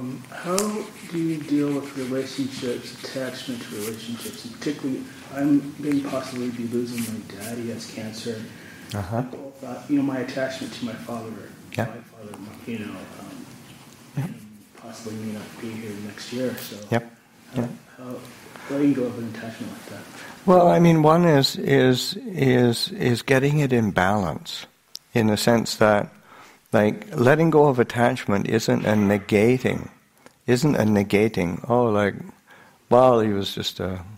How do you deal with relationships, attachment to relationships? And particularly, I'm going to possibly be losing my dad. He has cancer. Uh-huh. My attachment to my father, Yeah. my father, possibly may not be here next year. So, Yep. how letting go of an attachment like that? Well, I mean, one is getting it in balance, in the sense that, like, letting go of attachment isn't a negating. Oh, like, well, he was just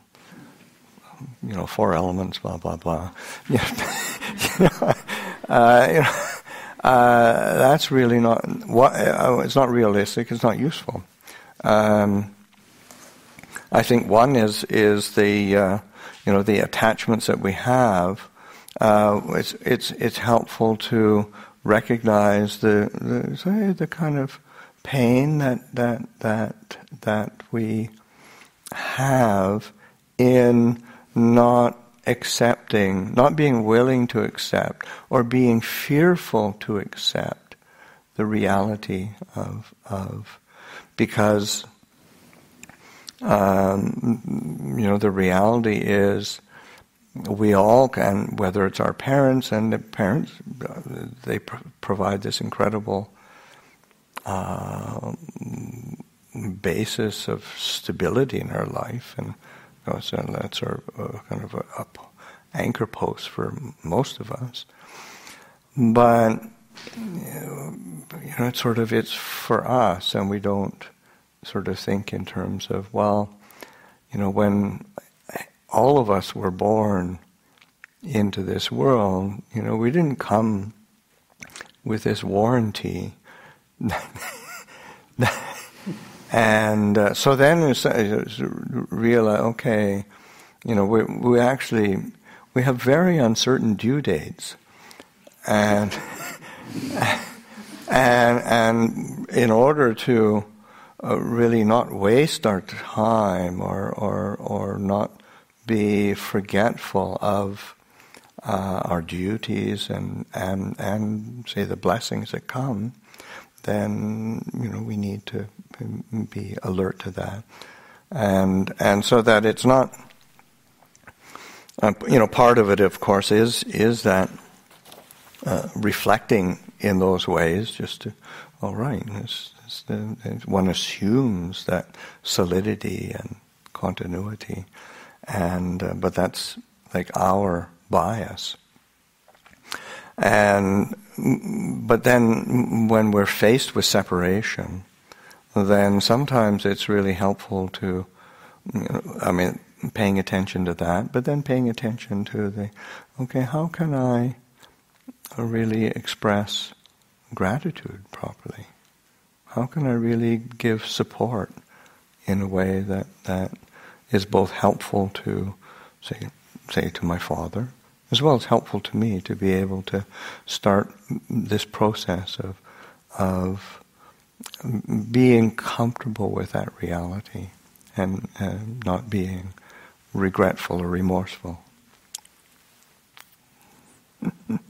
four elements, blah blah blah. That's really not it's not realistic. It's not useful. I think one is the the attachments that we have. It's helpful to recognize the kind of pain that we have in not accepting, not being willing to accept, or being fearful to accept the reality of because the reality is we all can, whether it's our parents, and the parents, they provide this incredible basis of stability in our life, and so that's our kind of a anchor post for most of us. But it's for us, and we don't sort of think in terms of, when all of us were born into this world, we didn't come with this warranty. And so then it's realize, okay, we have very uncertain due dates, and in order to really not waste our time or not be forgetful of our duties and say the blessings that come, then we need to be alert to that, and so that it's not part of it, of course, is that reflecting in those ways, just to one assumes that solidity and continuity, but that's like our bias. But then when we're faced with separation, then sometimes it's really helpful to, paying attention to that, but then paying attention to how can I really express gratitude properly? How can I really give support in a way that is both helpful to, say to my father, as well as helpful to me, to be able to start this process of being comfortable with that reality and not being regretful or remorseful.